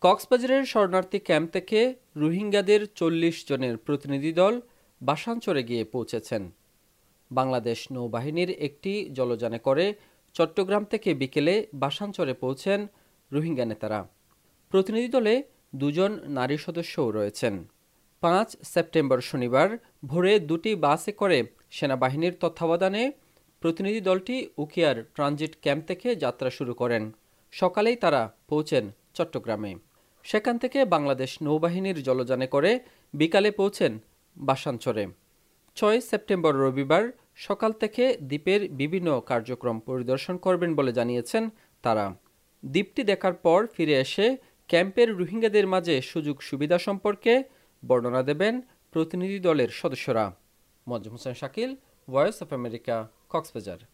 কক্সবাজারের শরণার্থী ক্যাম্প থেকে রোহিঙ্গাদের ৪০ জনের প্রতিনিধি দল বাসাঞ্চরে গিয়ে পৌঁছেছেন। বাংলাদেশ নৌবাহিনীর একটি জলযানে করে চট্টগ্রাম থেকে বিকেলে বাসাঞ্চরে পৌঁছেন রোহিঙ্গা নেতারা। প্রতিনিধি দলে ২ জন নারী সদস্যও রয়েছেন। ৫ সেপ্টেম্বর শনিবার ভোরে ২টি বাসে করে সেনাবাহিনীর তত্ত্বাবধানে প্রতিনিধি দলটি উখিয়ার ট্রানজিট ক্যাম্প থেকে যাত্রা শুরু করেন। সকালেই তারা পৌঁছেন চট্টগ্রামে। সেখান থেকে বাংলাদেশ নৌবাহিনীর জলযানে করে বিকালে পৌঁছেন বাসাঞ্চরে। ৬ সেপ্টেম্বর রবিবার সকাল থেকে দ্বীপের বিভিন্ন কার্যক্রম পরিদর্শন করবেন বলে জানিয়েছেন তারা। দ্বীপটি দেখার পর ফিরে এসে ক্যাম্পের রোহিঙ্গাদের মাঝে সুযোগ সুবিধা সম্পর্কে বর্ণনা দেবেন প্রতিনিধি দলের সদস্যরা। Moazzem Hossain Shakil, Voice of America, Cox's Bazar.